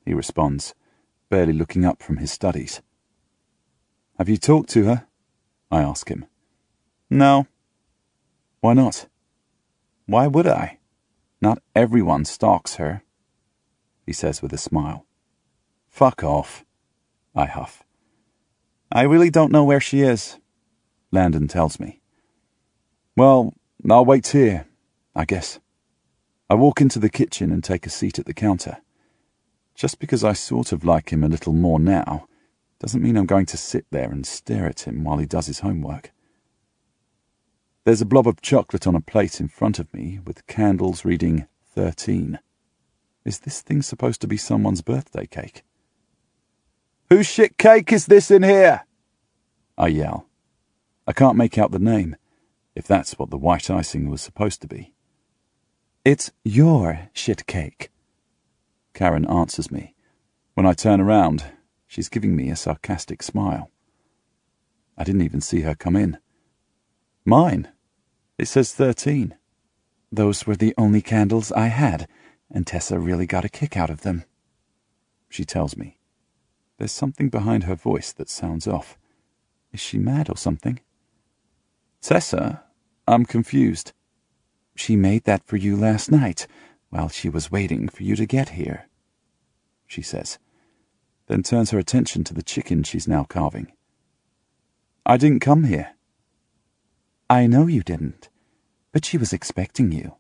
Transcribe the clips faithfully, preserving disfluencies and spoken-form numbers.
he responds, barely looking up from his studies. Have you talked to her? I ask him. No. Why not? Why would I? Not everyone stalks her, he says with a smile. Fuck off, I huff. I really don't know where she is, Landon tells me. Well, I'll wait here, I guess. I walk into the kitchen and take a seat at the counter. Just because I sort of like him a little more now doesn't mean I'm going to sit there and stare at him while he does his homework. There's a blob of chocolate on a plate in front of me with candles reading thirteen. Is this thing supposed to be someone's birthday cake? Whose shit cake is this in here? I yell. I can't make out the name, if that's what the white icing was supposed to be. It's your shit cake, Karen answers me. When I turn around, she's giving me a sarcastic smile. I didn't even see her come in. Mine? It says thirteen. Those were the only candles I had, and Tessa really got a kick out of them, she tells me. There's something behind her voice that sounds off. Is she mad or something? Tessa? I'm confused. She made that for you last night, while she was waiting for you to get here, she says, then turns her attention to the chicken she's now carving. I didn't come here. I know you didn't, but she was expecting you.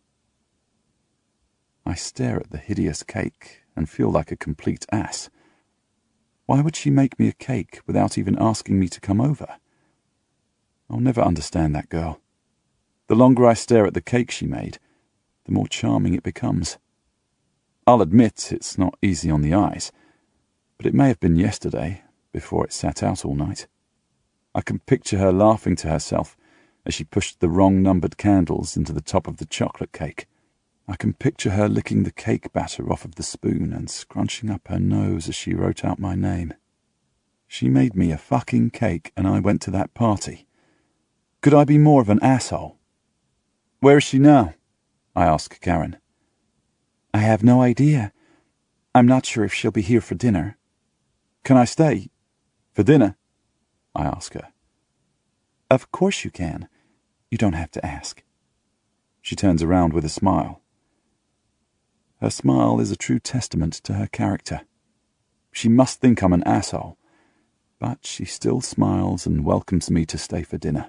I stare at the hideous cake and feel like a complete ass. Why would she make me a cake without even asking me to come over? I'll never understand that girl. The longer I stare at the cake she made, the more charming it becomes. I'll admit it's not easy on the eyes, but it may have been yesterday, before it sat out all night. I can picture her laughing to herself as she pushed the wrong-numbered candles into the top of the chocolate cake. I can picture her licking the cake batter off of the spoon and scrunching up her nose as she wrote out my name. She made me a fucking cake and I went to that party. Could I be more of an asshole? Where is she now? I ask Karen. I have no idea. I'm not sure if she'll be here for dinner. Can I stay? For dinner? I ask her. Of course you can. You don't have to ask. She turns around with a smile. Her smile is a true testament to her character. She must think I'm an asshole, but she still smiles and welcomes me to stay for dinner.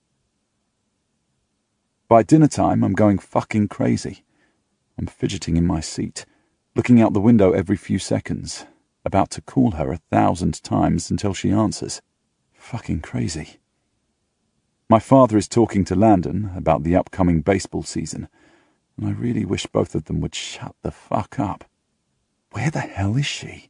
By dinner time, I'm going fucking crazy. I'm fidgeting in my seat, looking out the window every few seconds, about to call her a thousand times until she answers. Fucking crazy. My father is talking to Landon about the upcoming baseball season, and I really wish both of them would shut the fuck up. Where the hell is she?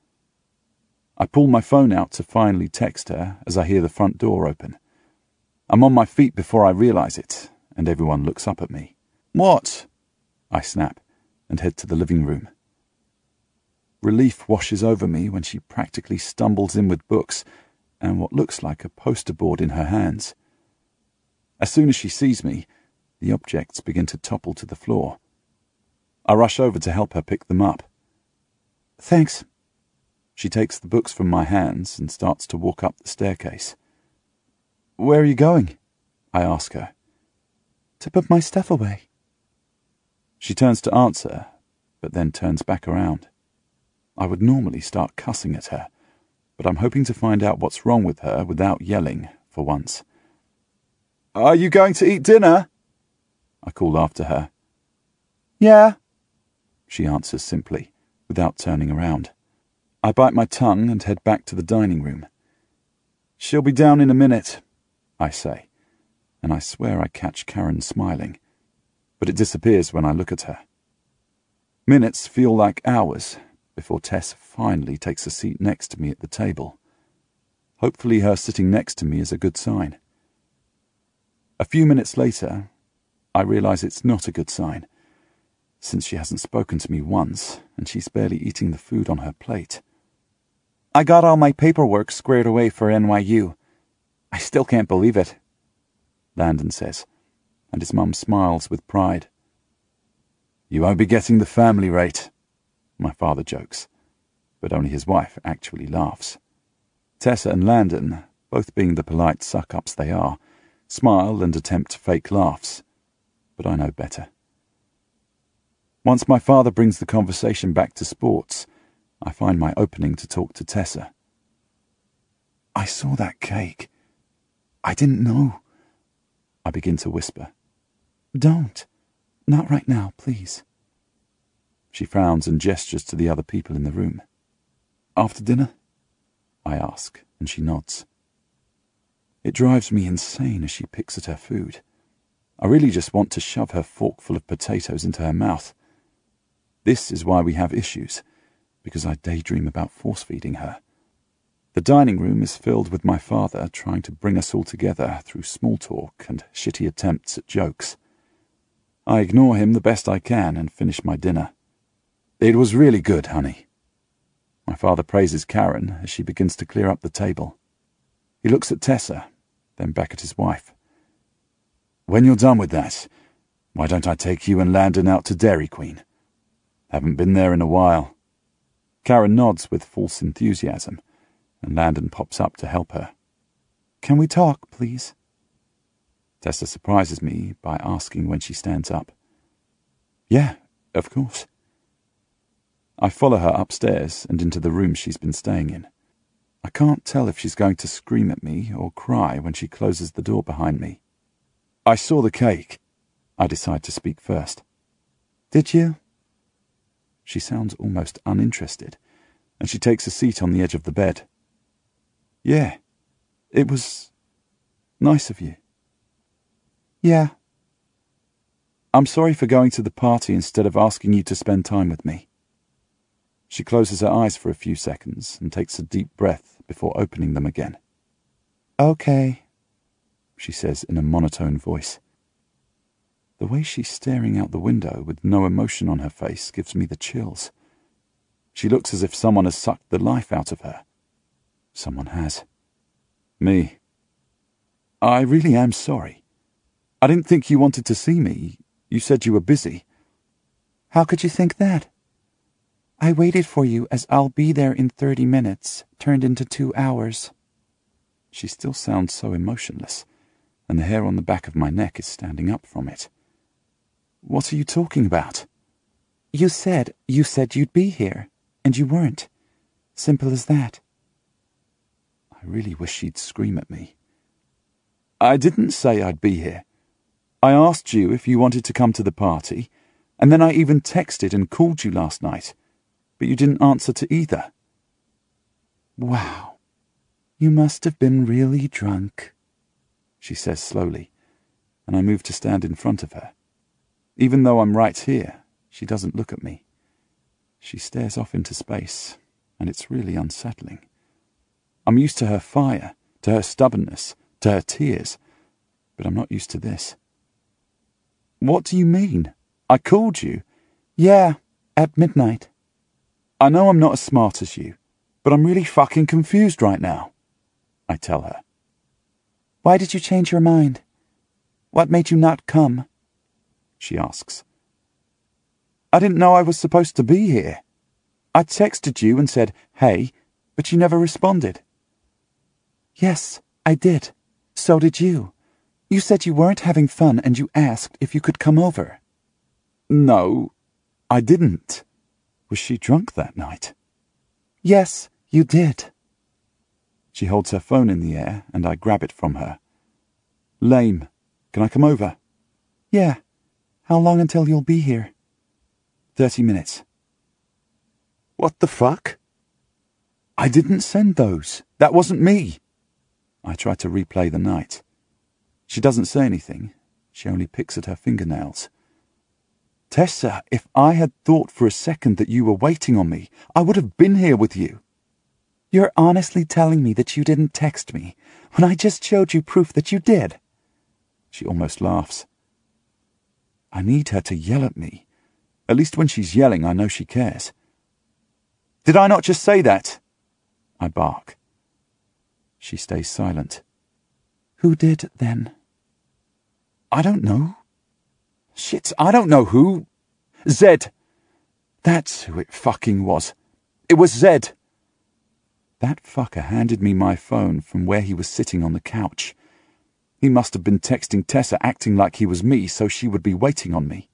I pull my phone out to finally text her as I hear the front door open. I'm on my feet before I realize it, and everyone looks up at me. What? I snap and head to the living room. Relief washes over me when she practically stumbles in with books and what looks like a poster board in her hands. As soon as she sees me, the objects begin to topple to the floor. I rush over to help her pick them up. Thanks. She takes the books from my hands and starts to walk up the staircase. Where are you going? I ask her. To put my stuff away. She turns to answer, but then turns back around. I would normally start cussing at her, but I'm hoping to find out what's wrong with her without yelling, for once. Are you going to eat dinner? I call after her. Yeah, she answers simply, without turning around. I bite my tongue and head back to the dining room. She'll be down in a minute, I say, and I swear I catch Karen smiling, but it disappears when I look at her. Minutes feel like hours before Tess finally takes a seat next to me at the table. Hopefully her sitting next to me is a good sign. A few minutes later, I realize it's not a good sign, since she hasn't spoken to me once and she's barely eating the food on her plate. I got all my paperwork squared away for N Y U. I still can't believe it, Landon says, and his mum smiles with pride. You won't be getting the family rate, my father jokes. but only his wife actually laughs. Tessa and Landon, both being the polite suck-ups they are, smile and attempt fake laughs, but I know better. Once my father brings the conversation back to sports, I find my opening to talk to Tessa. "I saw that cake. I didn't know." I begin to whisper. "Don't. Not right now, please." She frowns and gestures to the other people in the room. "After dinner?" I ask, and she nods. It drives me insane as she picks at her food. I really just want to shove her forkful of potatoes into her mouth. This is why we have issues, because I daydream about force-feeding her. The dining room is filled with my father trying to bring us all together through small talk and shitty attempts at jokes. I ignore him the best I can and finish my dinner. "It was really good, honey." My father praises Karen as she begins to clear up the table. He looks at Tessa, then back at his wife. "When you're done with that, why don't I take you and Landon out to Dairy Queen? Haven't been there in a while." Karen nods with false enthusiasm, and Landon pops up to help her. "Can we talk, please?" Tessa surprises me by asking when she stands up. "Yeah, of course." I follow her upstairs and into the room she's been staying in. I can't tell if she's going to scream at me or cry when she closes the door behind me. "I saw the cake." I decide to speak first. "Did you?" She sounds almost uninterested, and she takes a seat on the edge of the bed. "Yeah, it was nice of you." "Yeah." "I'm sorry for going to the party instead of asking you to spend time with me." She closes her eyes for a few seconds and takes a deep breath before opening them again. "Okay," she says in a monotone voice. The way she's staring out the window with no emotion on her face gives me the chills. She looks as if someone has sucked the life out of her. Someone has. Me. "I really am sorry. I didn't think you wanted to see me. You said you were busy." "How could you think that? I waited for you as I'll be there in thirty minutes, turned into two hours. She still sounds so emotionless, and the hair on the back of my neck is standing up from it. "What are you talking about?" "You said, you said you'd be here, and you weren't. Simple as that." I really wish she'd scream at me. "I didn't say I'd be here. I asked you if you wanted to come to the party, and then I even texted and called you last night, but you didn't answer to either." "Wow. You must have been really drunk," she says slowly, and I move to stand in front of her. Even though I'm right here, she doesn't look at me. She stares off into space, and it's really unsettling. I'm used to her fire, to her stubbornness, to her tears, but I'm not used to this. "What do you mean? I called you." "Yeah, at midnight." "I know I'm not as smart as you, but I'm really fucking confused right now," I tell her. "Why did you change your mind? What made you not come?" she asks. "I didn't know I was supposed to be here. I texted you and said, hey, but you never responded." "Yes, I did. So did you. You said you weren't having fun and you asked if you could come over." "No, I didn't." Was she drunk that night? "Yes, you did." She holds her phone in the air and I grab it from her. "Lame. Can I come over?" "Yeah. How long until you'll be here?" Thirty minutes." "What the fuck?" "I didn't send those. That wasn't me." I try to replay the night. She doesn't say anything. She only picks at her fingernails. "Tessa, if I had thought for a second that you were waiting on me, I would have been here with you." "You're honestly telling me that you didn't text me, when I just showed you proof that you did?" She almost laughs. I need her to yell at me. At least when she's yelling, I know she cares. "Did I not just say that?" I bark. She stays silent. "Who did, then?" "I don't know. Shit, I don't know who. Zed. That's who it fucking was. It was Zed. That fucker handed me my phone from where he was sitting on the couch. He must have been texting Tessa acting like he was me so she would be waiting on me.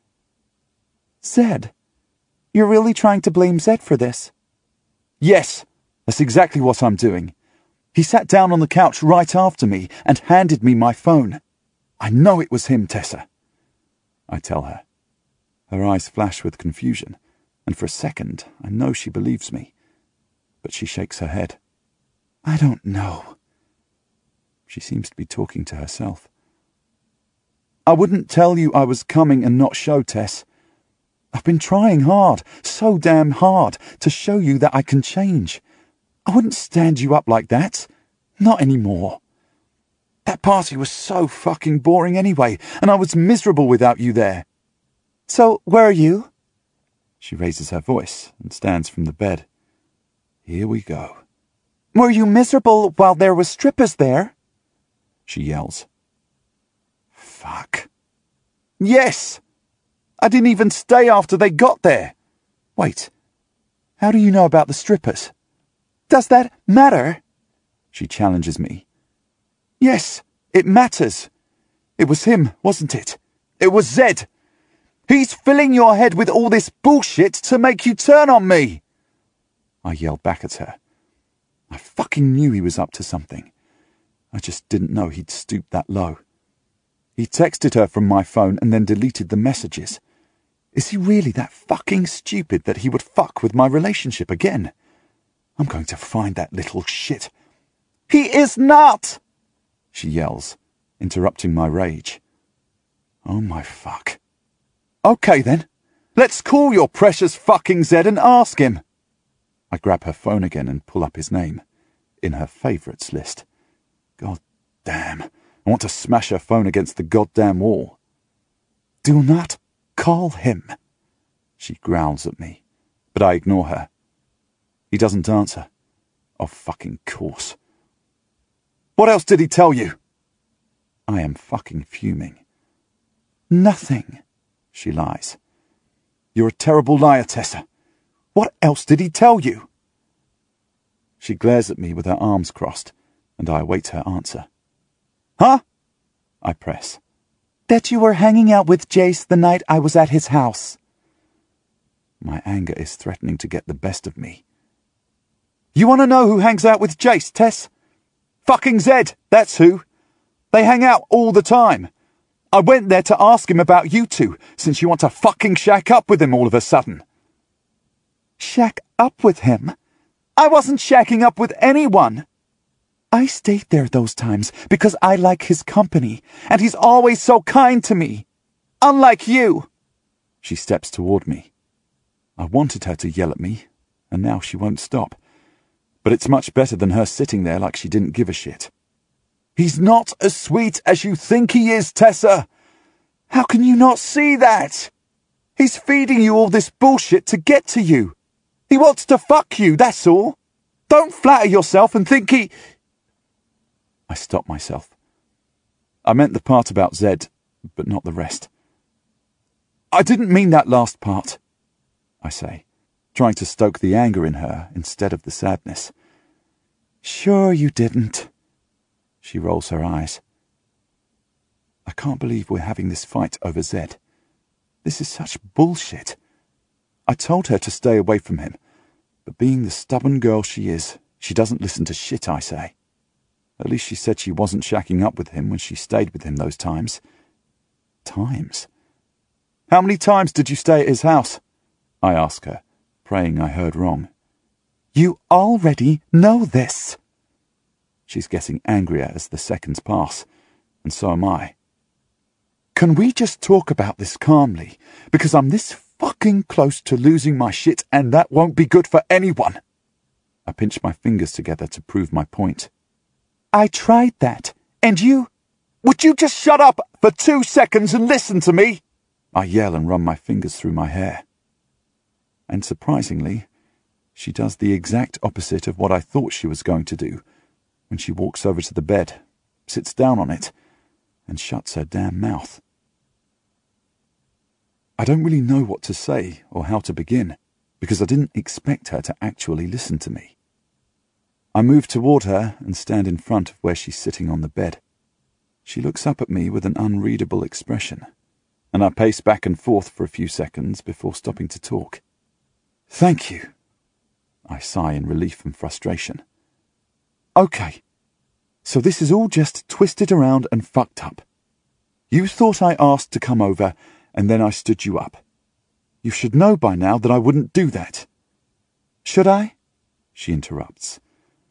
Zed? You're really trying to blame Zed for this? Yes, that's exactly what I'm doing. He sat down on the couch right after me and handed me my phone. I know it was him, Tessa. I tell her. Her eyes flash with confusion, and for a second I know she believes me. But she shakes her head. I don't know. She seems to be talking to herself. I wouldn't tell you I was coming and not show, Tess. I've been trying hard, so damn hard, to show you that I can change. I wouldn't stand you up like that. Not anymore. That party was so fucking boring anyway, and I was miserable without you there. So, where are you? She raises her voice and stands from the bed. Here we go. Were you miserable while there were strippers there? She yells. Fuck. Yes! I didn't even stay after they got there. Wait, how do you know about the strippers? Does that matter? She challenges me. Yes, it matters. It was him, wasn't it? It was Zed. He's filling your head with all this bullshit to make you turn on me. I yell back at her. I fucking knew he was up to something. I just didn't know he'd stoop that low. He texted her from my phone and then deleted the messages. Is he really that fucking stupid that he would fuck with my relationship again? I'm going to find that little shit. He is not! She yells, interrupting my rage. Oh my fuck. Okay then, let's call your precious fucking Zed and ask him. I grab her phone again and pull up his name, in her favourites list. God damn, I want to smash her phone against the goddamn wall. Do not call him, she growls at me, but I ignore her. He doesn't answer. Of fucking course. What else did he tell you? I am fucking fuming. Nothing, she lies. You're a terrible liar, Tessa. What else did he tell you? She glares at me with her arms crossed, and I await her answer. Huh? I press. That you were hanging out with Jace the night I was at his house. My anger is threatening to get the best of me. You want to know who hangs out with Jace, Tess? Fucking Zed, that's who. They hang out all the time. I went there to ask him about you two, since you want to fucking shack up with him all of a sudden. Shack up with him? I wasn't shacking up with anyone. I stayed there those times because I like his company, and he's always so kind to me. Unlike you. She steps toward me. I wanted her to yell at me, and now she won't stop. But it's much better than her sitting there like she didn't give a shit. He's not as sweet as you think he is, Tessa. How can you not see that? He's feeding you all this bullshit to get to you. He wants to fuck you, that's all. Don't flatter yourself and think he... I stop myself. I meant the part about Zed, but not the rest. I didn't mean that last part, I say, trying to stoke the anger in her instead of the sadness. Sure you didn't. She rolls her eyes. I can't believe we're having this fight over Zed. This is such bullshit. I told her to stay away from him, but being the stubborn girl she is, she doesn't listen to shit I say. At least she said she wasn't shacking up with him when she stayed with him those times. Times? How many times did you stay at his house? I ask her, praying I heard wrong. You already know this. She's getting angrier as the seconds pass, and so am I. Can we just talk about this calmly? Because I'm this fucking close to losing my shit, and that won't be good for anyone. I pinch my fingers together to prove my point. I tried that, and you... Would you just shut up for two seconds and listen to me? I yell and run my fingers through my hair. And surprisingly, she does the exact opposite of what I thought she was going to do when she walks over to the bed, sits down on it, and shuts her damn mouth. I don't really know what to say or how to begin. because I didn't expect her to actually listen to me. I move toward her and stand in front of where she's sitting on the bed. She looks up at me with an unreadable expression, and I pace back and forth for a few seconds before stopping to talk. "Thank you," I sigh in relief and frustration. "Okay, so this is all just twisted around and fucked up. You thought I asked to come over, and then I stood you up. You should know by now that I wouldn't do that." "Should I?" she interrupts.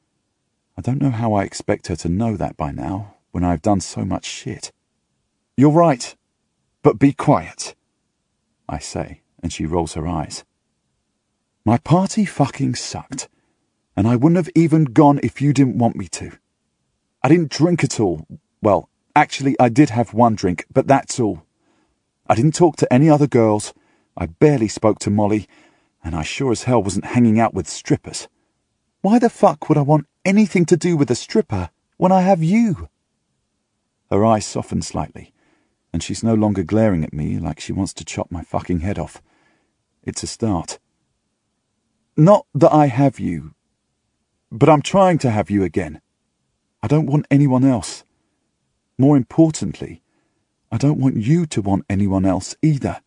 I don't know how I expect her to know that by now, when I've done so much shit. "You're right, but be quiet," I say, and she rolls her eyes. "My party fucking sucked, and I wouldn't have even gone if you didn't want me to. I didn't drink at all. Well, actually, I did have one drink, but that's all. I didn't talk to any other girls, I barely spoke to Molly, and I sure as hell wasn't hanging out with strippers. Why the fuck would I want anything to do with a stripper when I have you?" Her eyes soften slightly, and she's no longer glaring at me like she wants to chop my fucking head off. It's a start. "Not that I have you, but I'm trying to have you again. I don't want anyone else. More importantly, I don't want you to want anyone else either.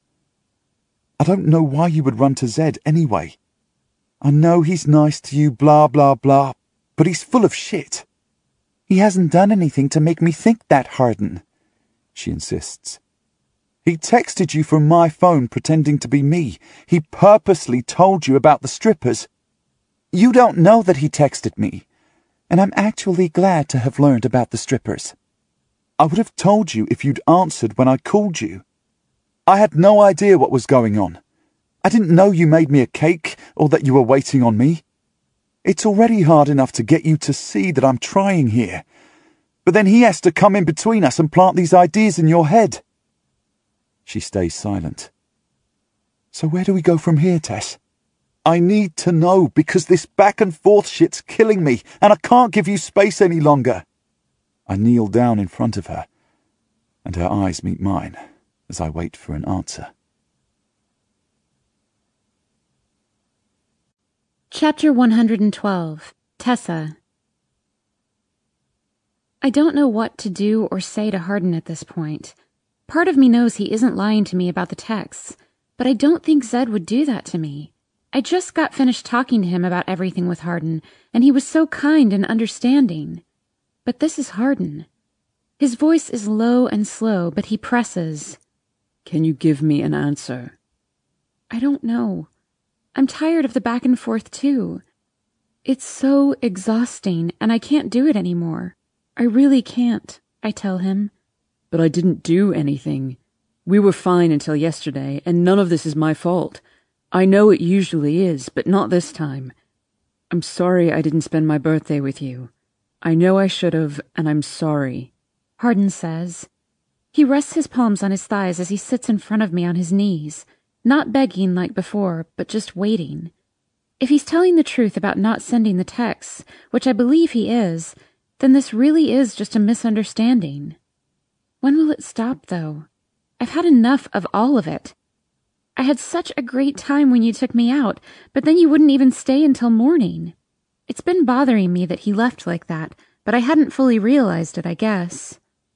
I don't know why you would run to Zed anyway. I know he's nice to you, blah, blah, blah, but he's full of shit." "He hasn't done anything to make me think that, Hardin," she insists. "He texted you from my phone pretending to be me. He purposely told you about the strippers." "You don't know that he texted me, and I'm actually glad to have learned about the strippers." "I would have told you if you'd answered when I called you. I had no idea what was going on. I didn't know you made me a cake or that you were waiting on me. It's already hard enough to get you to see that I'm trying here, but then he has to come in between us and plant these ideas in your head." She stays silent. "So where do we go from here, Tess? I need to know, because this back and forth shit's killing me, and I can't give you space any longer." I kneel down in front of her, and her eyes meet mine as I wait for an answer. Chapter one hundred twelve. Tessa. I don't know what to do or say to Hardin at this point. Part of me knows he isn't lying to me about the texts, but I don't think Zed would do that to me. I just got finished talking to him about everything with Hardin, and he was so kind and understanding. But this is Hardin. His voice is low and slow, but he presses. "Can you give me an answer?" I don't know. I'm tired of the back and forth, too. It's so exhausting, and I can't do it anymore. I really can't, I tell him. "But I didn't do anything. We were fine until yesterday, and none of this is my fault. I know it usually is, but not this time. I'm sorry I didn't spend my birthday with you. I know I should have, and I'm sorry," Hardin says. He rests his palms on his thighs as he sits in front of me on his knees, not begging like before, but just waiting. If he's telling the truth about not sending the texts, which I believe he is, then this really is just a misunderstanding. When will it stop, though? I've had enough of all of it. I had such a great time when you took me out, but then you wouldn't even stay until morning. It's been bothering me that he left like that, but I hadn't fully realized it, I guess.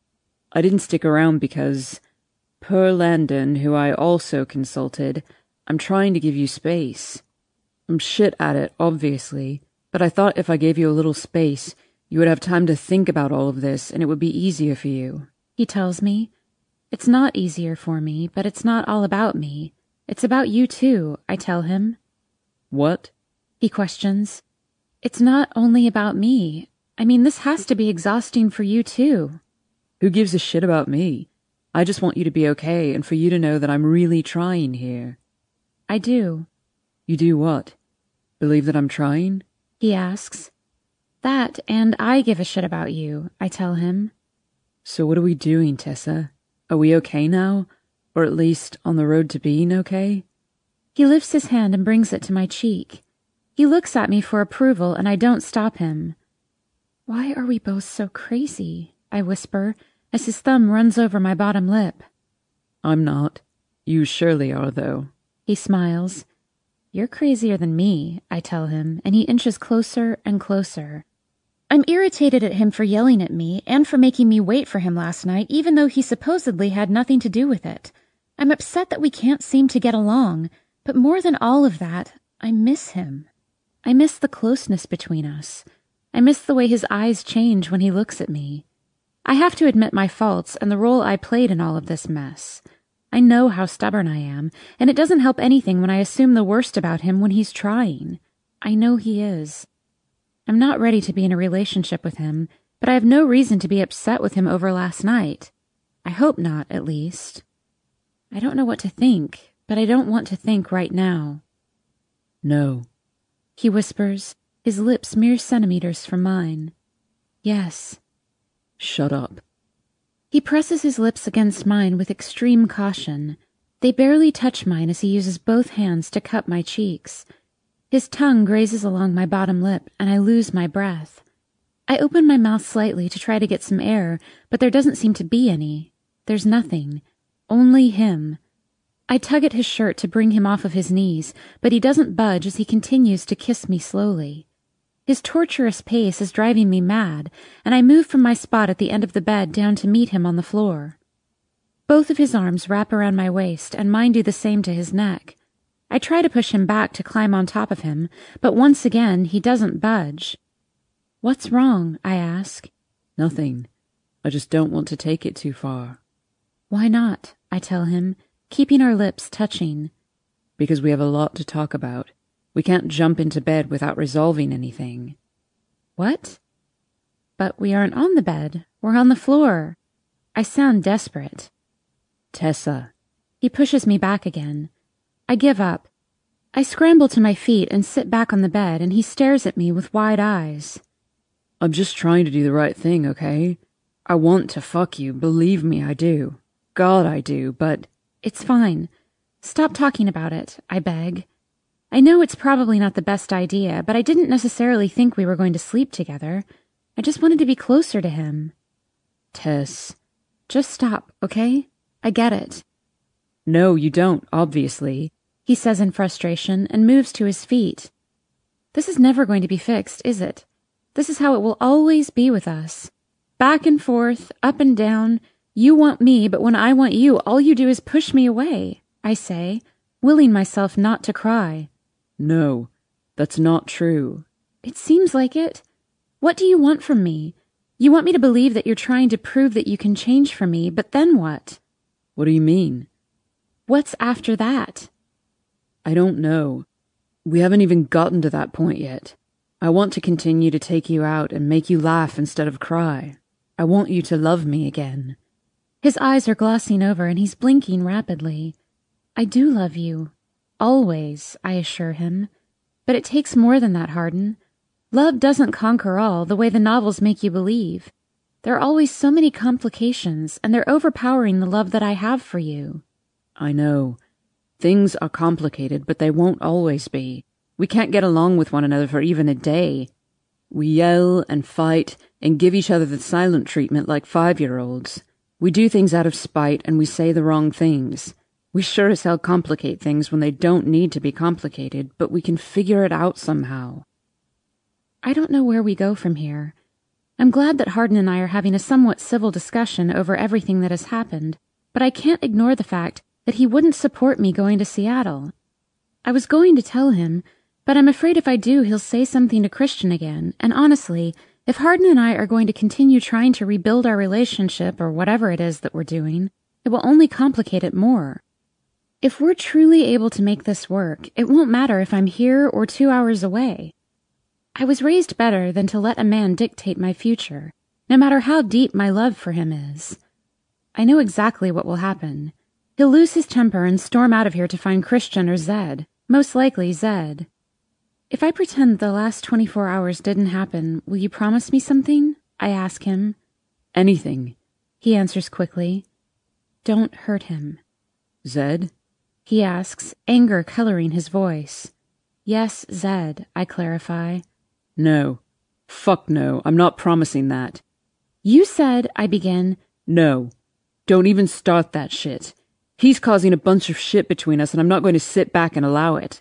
"I didn't stick around because, per Landon, who I also consulted, I'm trying to give you space. I'm shit at it, obviously, but I thought if I gave you a little space, you would have time to think about all of this, and it would be easier for you," he tells me. It's not easier for me, but it's not all about me. It's about you too, I tell him. "What?" he questions. It's not only about me. I mean, this has to be exhausting for you too. "Who gives a shit about me? I just want you to be okay and for you to know that I'm really trying here." I do. "You do what? Believe that I'm trying?" he asks. That, and I give a shit about you, I tell him. "So what are we doing, Tessa? Are we okay now? Or at least on the road to being okay?" He lifts his hand and brings it to my cheek. He looks at me for approval, and I don't stop him. "Why are we both so crazy?" I whisper, as his thumb runs over my bottom lip. "I'm not. You surely are, though." He smiles. You're crazier than me, I tell him, and he inches closer and closer. I'm irritated at him for yelling at me and for making me wait for him last night, even though he supposedly had nothing to do with it. I'm upset that we can't seem to get along, but more than all of that, I miss him. I miss the closeness between us. I miss the way his eyes change when he looks at me. I have to admit my faults and the role I played in all of this mess. I know how stubborn I am, and it doesn't help anything when I assume the worst about him when he's trying. I know he is. I'm not ready to be in a relationship with him, but I have no reason to be upset with him over last night. I hope not, at least. I don't know what to think, but I don't want to think right now. No, he whispers, his lips mere centimeters from mine. Yes. Shut up. He presses his lips against mine with extreme caution. They barely touch mine as he uses both hands to cup my cheeks. His tongue grazes along my bottom lip, and I lose my breath. I open my mouth slightly to try to get some air, but there doesn't seem to be any. There's nothing. Only him. I tug at his shirt to bring him off of his knees, but he doesn't budge as he continues to kiss me slowly. His torturous pace is driving me mad, and I move from my spot at the end of the bed down to meet him on the floor. Both of his arms wrap around my waist, and mine do the same to his neck. I try to push him back to climb on top of him, but once again he doesn't budge. What's wrong? I ask. Nothing. I just don't want to take it too far. Why not? I tell him, keeping our lips touching. Because we have a lot to talk about. We can't jump into bed without resolving anything. What? But we aren't on the bed. We're on the floor. I sound desperate. Tessa. He pushes me back again. I give up. I scramble to my feet and sit back on the bed, and he stares at me with wide eyes. I'm just trying to do the right thing, okay? I want to fuck you, believe me, I do. God, I do, but... It's fine. Stop talking about it, I beg. I know it's probably not the best idea, but I didn't necessarily think we were going to sleep together. I just wanted to be closer to him. Tess. Just stop, okay? I get it. No, you don't, obviously, he says in frustration and moves to his feet. This is never going to be fixed, is it? This is how it will always be with us. Back and forth, up and down. You want me, but when I want you, all you do is push me away, I say, willing myself not to cry. No, that's not true. It seems like it. What do you want from me? You want me to believe that you're trying to prove that you can change for me, but then what? What do you mean? What's after that? I don't know. We haven't even gotten to that point yet. I want to continue to take you out and make you laugh instead of cry. I want you to love me again. His eyes are glossing over and he's blinking rapidly. I do love you. Always, I assure him. But it takes more than that, Hardin. Love doesn't conquer all the way the novels make you believe. There are always so many complications, and they're overpowering the love that I have for you. I know. Things are complicated, but they won't always be. We can't get along with one another for even a day. We yell and fight and give each other the silent treatment like five-year-olds. We do things out of spite and we say the wrong things. We sure as hell complicate things when they don't need to be complicated, but we can figure it out somehow. I don't know where we go from here. I'm glad that Hardin and I are having a somewhat civil discussion over everything that has happened, but I can't ignore the fact that he wouldn't support me going to Seattle. I was going to tell him, but I'm afraid if I do, he'll say something to Christian again, and honestly, if Hardin and I are going to continue trying to rebuild our relationship or whatever it is that we're doing, it will only complicate it more. If we're truly able to make this work, it won't matter if I'm here or two hours away. I was raised better than to let a man dictate my future, no matter how deep my love for him is. I know exactly what will happen. He'll lose his temper and storm out of here to find Christian or Zed, most likely Zed. If I pretend the last twenty-four hours didn't happen, will you promise me something? I ask him. Anything. He answers quickly. Don't hurt him. Zed? He asks, anger coloring his voice. Yes, Zed, I clarify. No. Fuck no, I'm not promising that. You said, I begin. No. Don't even start that shit. He's causing a bunch of shit between us and I'm not going to sit back and allow it.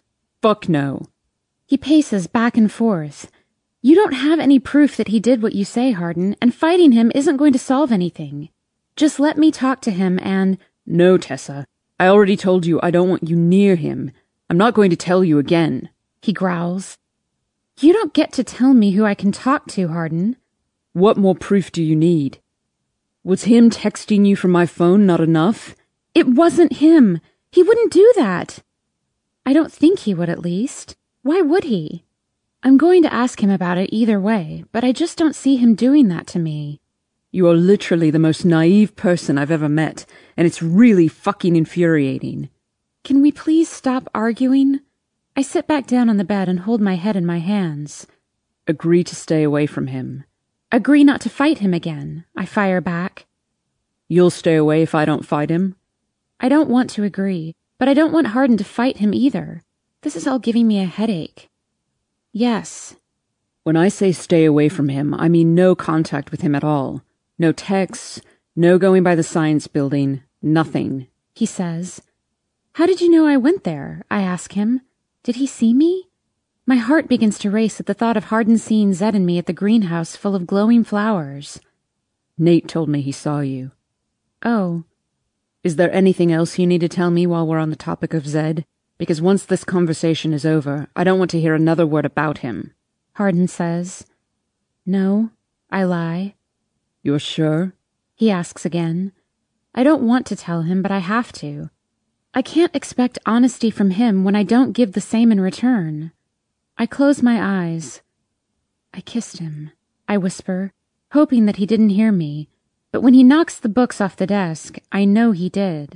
fuck no. He paces back and forth. You don't have any proof that he did what you say, Hardin, and fighting him isn't going to solve anything. Just let me talk to him and— No, Tessa. I already told you I don't want you near him. I'm not going to tell you again. He growls. You don't get to tell me who I can talk to, Hardin. What more proof do you need? Was him texting you from my phone not enough? It wasn't him. He wouldn't do that. I don't think he would, at least. Why would he? I'm going to ask him about it either way, but I just don't see him doing that to me. You are literally the most naive person I've ever met, and it's really fucking infuriating. Can we please stop arguing? I sit back down on the bed and hold my head in my hands. Agree to stay away from him. Agree not to fight him again, I fire back. You'll stay away if I don't fight him? I don't want to agree, but I don't want Hardin to fight him either. This is all giving me a headache. Yes. When I say stay away from him, I mean no contact with him at all. No texts, no going by the science building, nothing. He says. How did you know I went there? I ask him. Did he see me? My heart begins to race at the thought of Hardin seeing Zed and me at the greenhouse full of glowing flowers. Nate told me he saw you. Oh. Is there anything else you need to tell me while we're on the topic of Zed? Because once this conversation is over, I don't want to hear another word about him. Hardin says. No, I lie. You're sure? He asks again. I don't want to tell him, but I have to. I can't expect honesty from him when I don't give the same in return. I close my eyes. I kissed him, I whisper, hoping that he didn't hear me, but when he knocks the books off the desk, I know he did.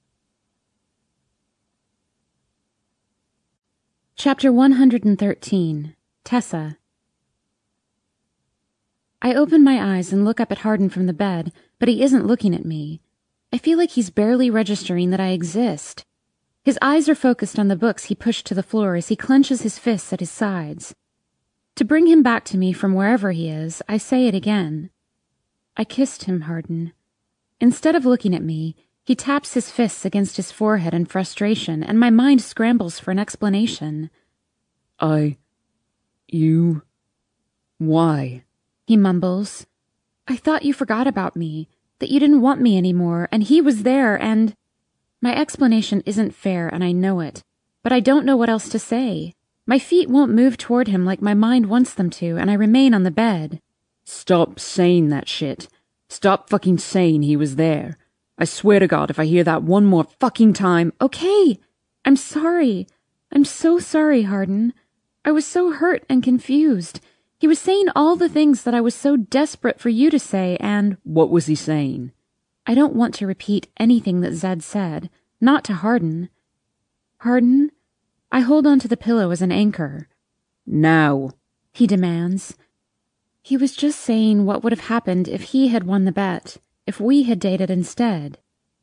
Chapter one hundred thirteen. Tessa. I open my eyes and look up at Hardin from the bed, but he isn't looking at me. I feel like he's barely registering that I exist. His eyes are focused on the books he pushed to the floor as he clenches his fists at his sides. To bring him back to me from wherever he is, I say it again. I kissed him, Hardin. Instead of looking at me, he taps his fists against his forehead in frustration, and my mind scrambles for an explanation. I... you... why? He mumbles. I thought you forgot about me, that you didn't want me anymore, and he was there, and... My explanation isn't fair, and I know it, but I don't know what else to say. My feet won't move toward him like my mind wants them to, and I remain on the bed. Stop saying that shit. Stop fucking saying he was there. I swear to God, if I hear that one more fucking time... Okay, I'm sorry. I'm so sorry, Hardin. I was so hurt and confused. He was saying all the things that I was so desperate for you to say, and... What was he saying? I don't want to repeat anything that Zed said, not to Hardin. Hardin, I hold onto the pillow as an anchor. Now, he demands. He was just saying what would have happened if he had won the bet, if we had dated instead.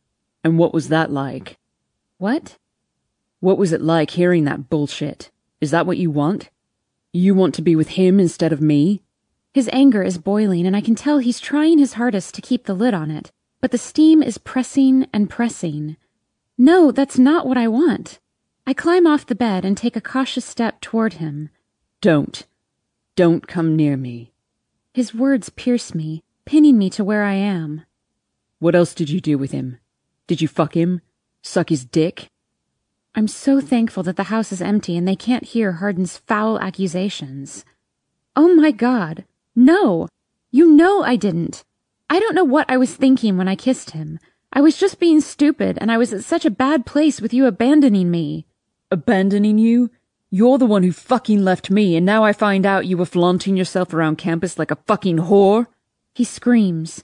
And what was that like? What? What was it like hearing that bullshit? Is that what you want? You want to be with him instead of me? His anger is boiling, and I can tell he's trying his hardest to keep the lid on it, but the steam is pressing and pressing. No, that's not what I want. I climb off the bed and take a cautious step toward him. Don't. Don't come near me. His words pierce me, pinning me to where I am. What else did you do with him? Did you fuck him? Suck his dick? I'm so thankful that the house is empty and they can't hear Hardin's foul accusations. Oh my God, no! You know I didn't. I don't know what I was thinking when I kissed him. I was just being stupid, and I was at such a bad place with you abandoning me. Abandoning you? You're the one who fucking left me, and now I find out you were flaunting yourself around campus like a fucking whore? He screams.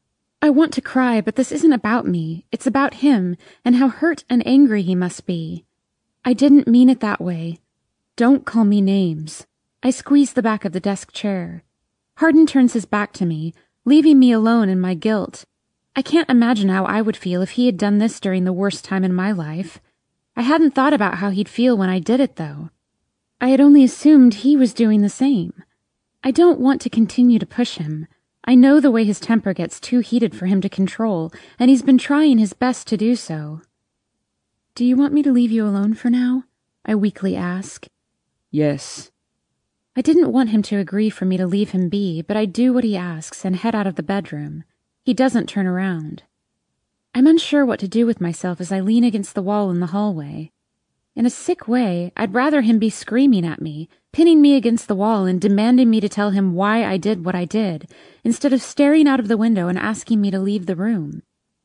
I want to cry, but this isn't about me. It's about him, and how hurt and angry he must be. I didn't mean it that way. Don't call me names. I squeeze the back of the desk chair. Hardin turns his back to me, leaving me alone in my guilt. I can't imagine how I would feel if he had done this during the worst time in my life. I hadn't thought about how he'd feel when I did it, though. I had only assumed he was doing the same. I don't want to continue to push him. I know the way his temper gets too heated for him to control, and he's been trying his best to do so. Do you want me to leave you alone for now? I weakly ask. Yes. I didn't want him to agree for me to leave him be, but I do what he asks and head out of the bedroom. He doesn't turn around. I'm unsure what to do with myself as I lean against the wall in the hallway. In a sick way, I'd rather him be screaming at me, pinning me against the wall and demanding me to tell him why I did what I did, instead of staring out of the window and asking me to leave the room.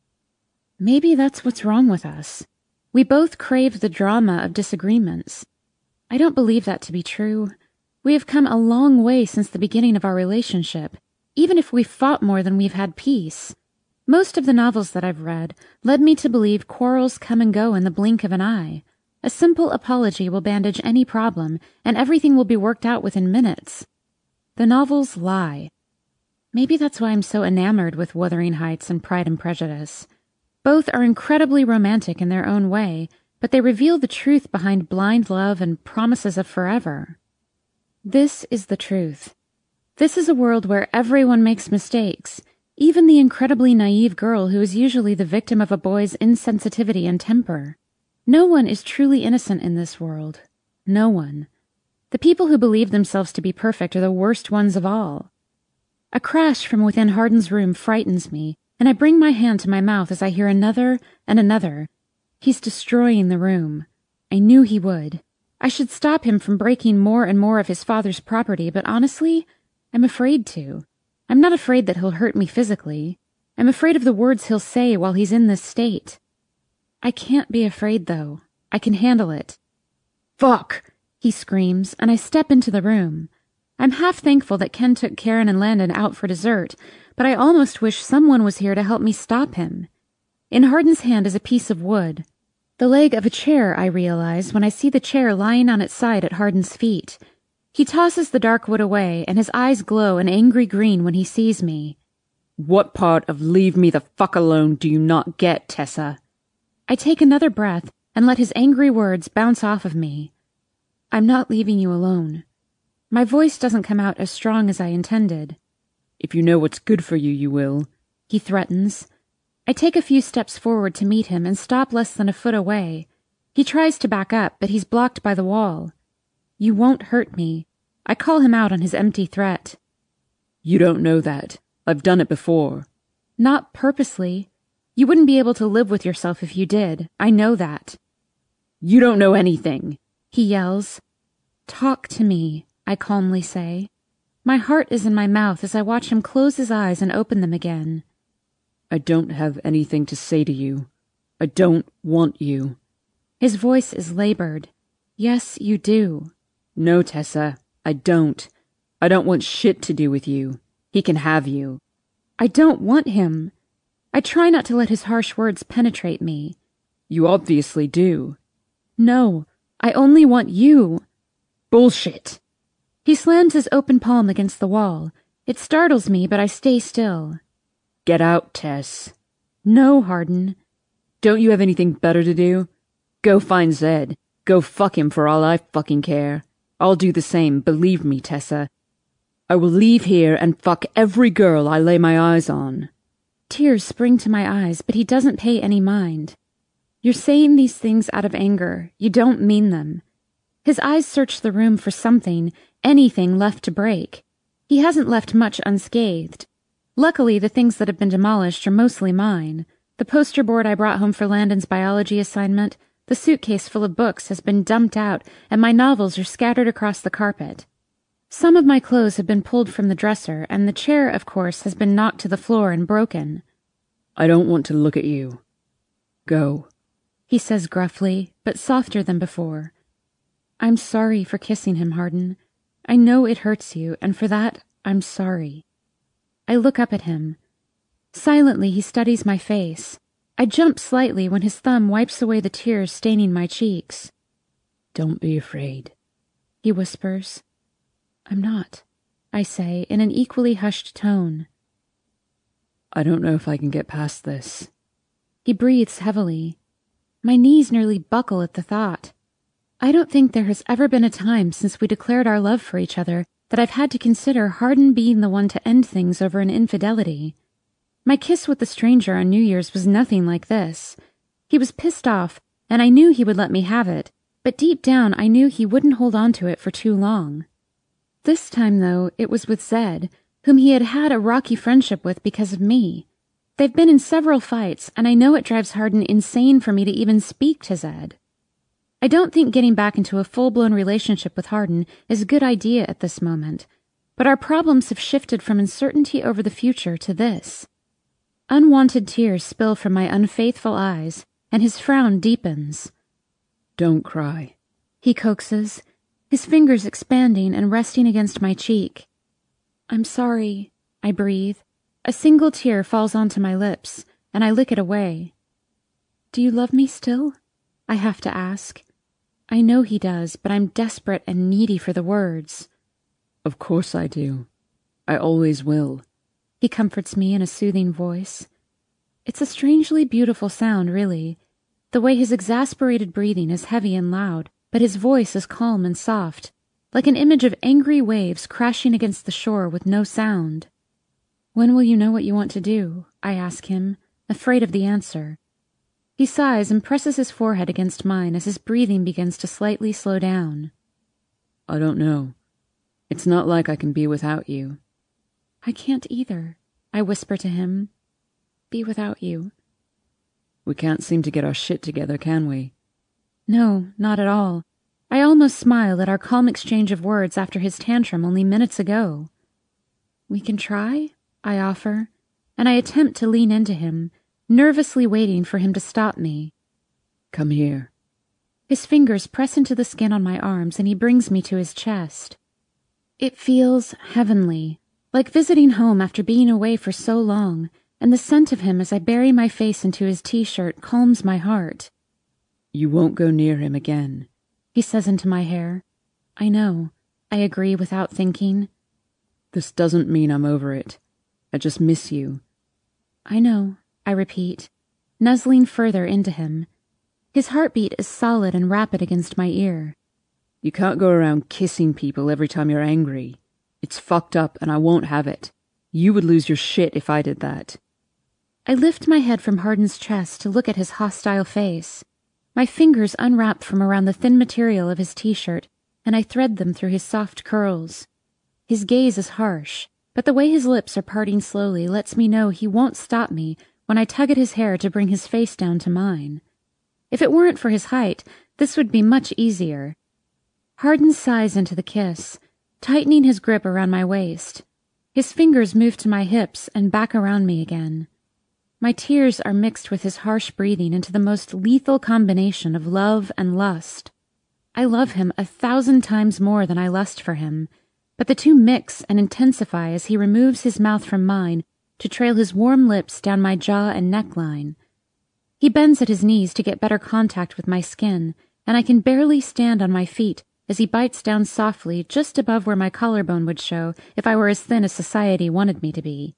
Maybe that's what's wrong with us. We both crave the drama of disagreements. I don't believe that to be true. We have come a long way since the beginning of our relationship, even if we've fought more than we've had peace. Most of the novels that I've read led me to believe quarrels come and go in the blink of an eye. A simple apology will bandage any problem, and everything will be worked out within minutes. The novels lie. Maybe that's why I'm so enamored with Wuthering Heights and Pride and Prejudice. Both are incredibly romantic in their own way, but they reveal the truth behind blind love and promises of forever. This is the truth. This is a world where everyone makes mistakes, even the incredibly naive girl who is usually the victim of a boy's insensitivity and temper. No one is truly innocent in this world. No one. The people who believe themselves to be perfect are the worst ones of all. A crash from within Hardin's room frightens me, and I bring my hand to my mouth as I hear another and another. He's destroying the room. I knew he would. I should stop him from breaking more and more of his father's property, but honestly, I'm afraid to. I'm not afraid that he'll hurt me physically. I'm afraid of the words he'll say while he's in this state. I can't be afraid, though. I can handle it. Fuck! He screams, and I step into the room. I'm half thankful that Ken took Karen and Landon out for dessert, but I almost wish someone was here to help me stop him. In Hardin's hand is a piece of wood. The leg of a chair, I realize, when I see the chair lying on its side at Hardin's feet. He tosses the dark wood away, and his eyes glow an angry green when he sees me. What part of leave me the fuck alone do you not get, Tessa? I take another breath and let his angry words bounce off of me. I'm not leaving you alone. My voice doesn't come out as strong as I intended. If you know what's good for you, you will, he threatens. I take a few steps forward to meet him and stop less than a foot away. He tries to back up, but he's blocked by the wall. You won't hurt me. I call him out on his empty threat. You don't know that. I've done it before. Not purposely. You wouldn't be able to live with yourself if you did. I know that. You don't know anything, he yells. Talk to me, I calmly say. My heart is in my mouth as I watch him close his eyes and open them again. I don't have anything to say to you. I don't want you. His voice is labored. Yes, you do. No, Tessa, I don't. I don't want shit to do with you. He can have you. I don't want him. I try not to let his harsh words penetrate me. You obviously do. No, I only want you. Bullshit. He slams his open palm against the wall. It startles me, but I stay still. Get out, Tess. No, Hardin. Don't you have anything better to do? Go find Zed. Go fuck him for all I fucking care. I'll do the same, believe me, Tessa. I will leave here and fuck every girl I lay my eyes on. Tears spring to my eyes, but he doesn't pay any mind. You're saying these things out of anger. You don't mean them. His eyes search the room for something, anything left to break. He hasn't left much unscathed. Luckily, the things that have been demolished are mostly mine. The poster board I brought home for Landon's biology assignment, the suitcase full of books has been dumped out, and my novels are scattered across the carpet. Some of my clothes have been pulled from the dresser, and the chair, of course, has been knocked to the floor and broken. I don't want to look at you. Go, he says gruffly, but softer than before. I'm sorry for kissing him, Hardin. I know it hurts you, and for that, I'm sorry. I look up at him. Silently, he studies my face. I jump slightly when his thumb wipes away the tears staining my cheeks. Don't be afraid, he whispers. I'm not, I say, in an equally hushed tone. I don't know if I can get past this. He breathes heavily. My knees nearly buckle at the thought. I don't think there has ever been a time since we declared our love for each other that I've had to consider Hardin being the one to end things over an infidelity. My kiss with the stranger on New Year's was nothing like this. He was pissed off, and I knew he would let me have it, but deep down I knew he wouldn't hold on to it for too long. This time, though, it was with Zed, whom he had had a rocky friendship with because of me. They've been in several fights, and I know it drives Hardin insane for me to even speak to Zed. I don't think getting back into a full-blown relationship with Hardin is a good idea at this moment, but our problems have shifted from uncertainty over the future to this. Unwanted tears spill from my unfaithful eyes, and his frown deepens. Don't cry, he coaxes, his fingers expanding and resting against my cheek. I'm sorry, I breathe. A single tear falls onto my lips, and I lick it away. Do you love me still? I have to ask. I know he does, but I'm desperate and needy for the words. Of course I do. I always will. He comforts me in a soothing voice. It's a strangely beautiful sound, really. The way his exasperated breathing is heavy and loud, but his voice is calm and soft, like an image of angry waves crashing against the shore with no sound. When will you know what you want to do? I ask him, afraid of the answer. He sighs and presses his forehead against mine as his breathing begins to slightly slow down. I don't know. It's not like I can be without you. I can't either, I whisper to him. Be without you. We can't seem to get our shit together, can we? No, not at all. I almost smile at our calm exchange of words after his tantrum only minutes ago. We can try, I offer, and I attempt to lean into him, nervously waiting for him to stop me. Come here. His fingers press into the skin on my arms and he brings me to his chest. It feels heavenly, like visiting home after being away for so long, and the scent of him as I bury my face into his t-shirt calms my heart. You won't go near him again, he says into my hair. I know, I agree without thinking. This doesn't mean I'm over it. I just miss you. I know, I repeat, nuzzling further into him. His heartbeat is solid and rapid against my ear. You can't go around kissing people every time you're angry. It's fucked up and I won't have it. You would lose your shit if I did that. I lift my head from Hardin's chest to look at his hostile face. My fingers unwrap from around the thin material of his t-shirt, and I thread them through his soft curls. His gaze is harsh, but the way his lips are parting slowly lets me know he won't stop me when I tug at his hair to bring his face down to mine. If it weren't for his height, this would be much easier. Hardin sighs into the kiss, tightening his grip around my waist. His fingers move to my hips and back around me again. My tears are mixed with his harsh breathing into the most lethal combination of love and lust. I love him a thousand times more than I lust for him, but the two mix and intensify as he removes his mouth from mine to trail his warm lips down my jaw and neckline. He bends at his knees to get better contact with my skin, and I can barely stand on my feet as he bites down softly just above where my collarbone would show if I were as thin as society wanted me to be.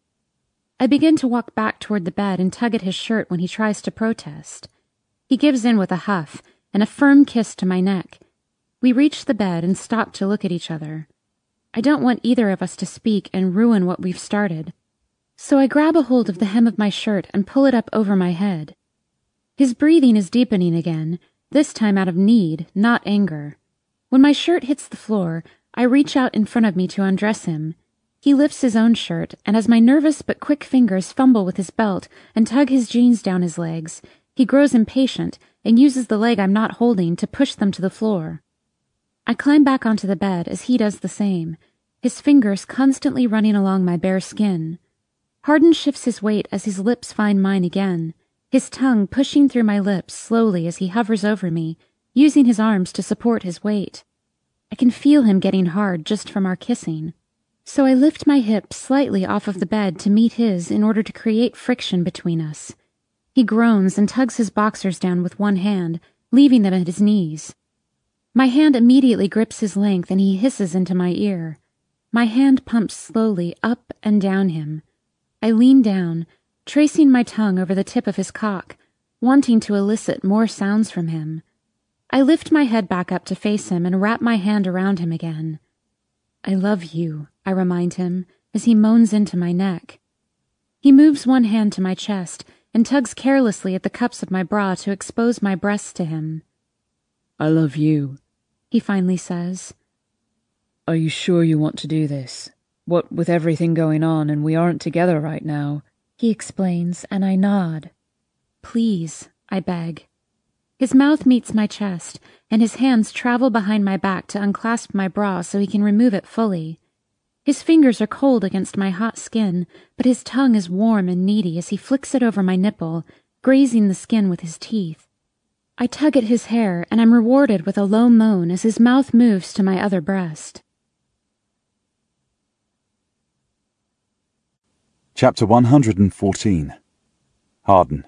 I begin to walk back toward the bed and tug at his shirt when he tries to protest. He gives in with a huff and a firm kiss to my neck. We reach the bed and stop to look at each other. I don't want either of us to speak and ruin what we've started, so I grab a hold of the hem of my shirt and pull it up over my head. His breathing is deepening again, this time out of need, not anger. When my shirt hits the floor, I reach out in front of me to undress him. He lifts his own shirt, and as my nervous but quick fingers fumble with his belt and tug his jeans down his legs, he grows impatient and uses the leg I'm not holding to push them to the floor. I climb back onto the bed as he does the same, his fingers constantly running along my bare skin. Hardin shifts his weight as his lips find mine again, his tongue pushing through my lips slowly as he hovers over me, using his arms to support his weight. I can feel him getting hard just from our kissing, so I lift my hips slightly off of the bed to meet his in order to create friction between us. He groans and tugs his boxers down with one hand, leaving them at his knees. My hand immediately grips his length and he hisses into my ear. My hand pumps slowly up and down him. I lean down, tracing my tongue over the tip of his cock, wanting to elicit more sounds from him. I lift my head back up to face him and wrap my hand around him again. I love you, I remind him, as he moans into my neck. He moves one hand to my chest and tugs carelessly at the cups of my bra to expose my breasts to him. I love you, he finally says. Are you sure you want to do this? What with everything going on and we aren't together right now? He explains, and I nod. Please, I beg. His mouth meets my chest, and his hands travel behind my back to unclasp my bra so he can remove it fully. His fingers are cold against my hot skin, but his tongue is warm and needy as he flicks it over my nipple, grazing the skin with his teeth. I tug at his hair, and I'm rewarded with a low moan as his mouth moves to my other breast. Chapter one hundred fourteen. Harden.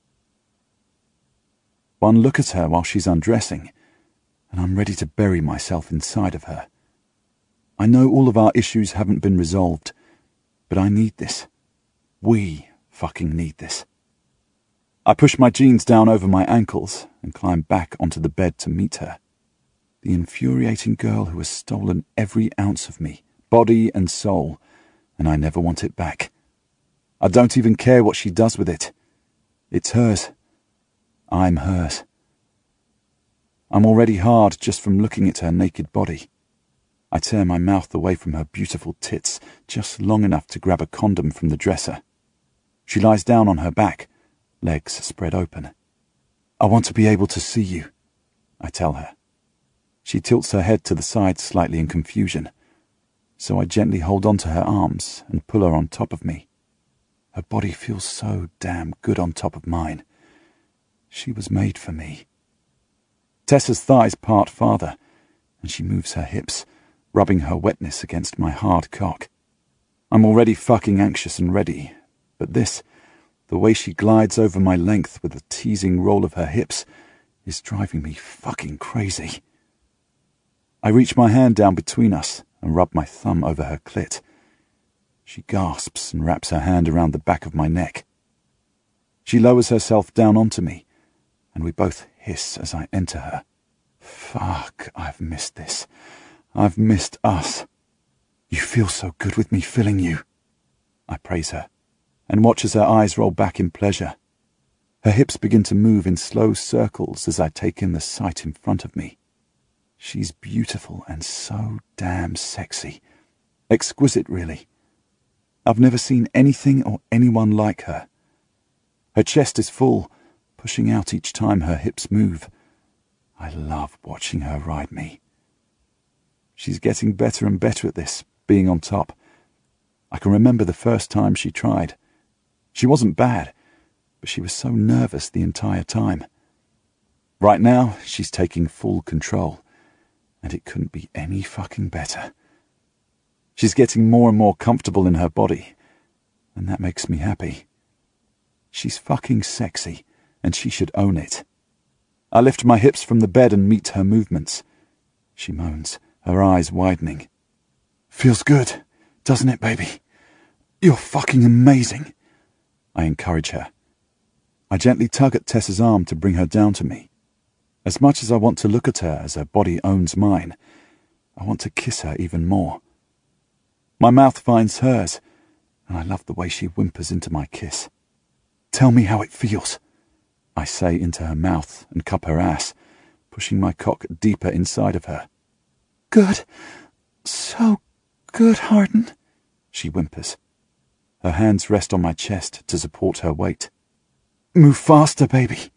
One look at her while she's undressing, and I'm ready to bury myself inside of her. I know all of our issues haven't been resolved, but I need this. We fucking need this. I push my jeans down over my ankles and climb back onto the bed to meet her. The infuriating girl who has stolen every ounce of me, body and soul, and I never want it back. I don't even care what she does with it. It's hers. I'm hers. I'm already hard just from looking at her naked body. I tear my mouth away from her beautiful tits just long enough to grab a condom from the dresser. She lies down on her back, legs spread open. I want to be able to see you, I tell her. She tilts her head to the side slightly in confusion, so I gently hold on to her arms and pull her on top of me. Her body feels so damn good on top of mine. She was made for me. Tessa's thighs part farther, and she moves her hips, rubbing her wetness against my hard cock. I'm already fucking anxious and ready, but this, the way she glides over my length with a teasing roll of her hips, is driving me fucking crazy. I reach my hand down between us and rub my thumb over her clit. She gasps and wraps her hand around the back of my neck. She lowers herself down onto me, and we both hiss as I enter her. Fuck, I've missed this. I've missed us. You feel so good with me filling you. I praise her, and watch as her eyes roll back in pleasure. Her hips begin to move in slow circles as I take in the sight in front of me. She's beautiful and so damn sexy. Exquisite, really. I've never seen anything or anyone like her. Her chest is full, pushing out each time her hips move. I love watching her ride me. She's getting better and better at this, being on top. I can remember the first time she tried. She wasn't bad, but she was so nervous the entire time. Right now, she's taking full control, and it couldn't be any fucking better. She's getting more and more comfortable in her body, and that makes me happy. She's fucking sexy, and she should own it. I lift my hips from the bed and meet her movements. She moans, her eyes widening. Feels good, doesn't it, baby? You're fucking amazing. I encourage her. I gently tug at Tessa's arm to bring her down to me. As much as I want to look at her as her body owns mine, I want to kiss her even more. My mouth finds hers, and I love the way she whimpers into my kiss. Tell me how it feels, I say into her mouth and cup her ass, pushing my cock deeper inside of her. Good. So good, Harden, she whimpers. Her hands rest on my chest to support her weight. Move faster, baby.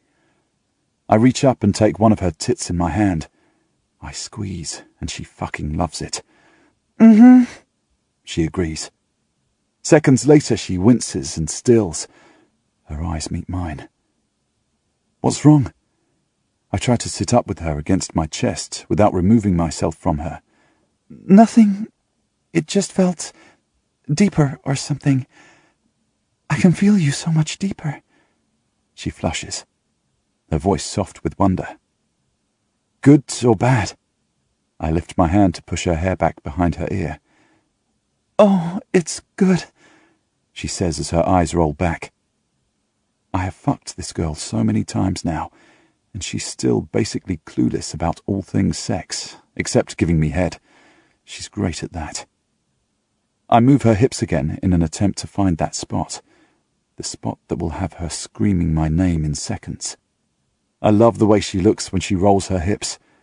I reach up and take one of her tits in my hand. I squeeze, and she fucking loves it. Mm-hmm, she agrees. Seconds later, she winces and stills. Her eyes meet mine. What's wrong? I try to sit up with her against my chest without removing myself from her. Nothing. It just felt deeper or something. I can feel you so much deeper. She flushes, her voice soft with wonder. Good or bad? I lift my hand to push her hair back behind her ear. Oh, it's good, she says as her eyes roll back. I have fucked this girl so many times now, and she's still basically clueless about all things sex, except giving me head. She's great at that. I move her hips again in an attempt to find that spot, the spot that will have her screaming my name in seconds. I love the way she looks when she rolls her hips,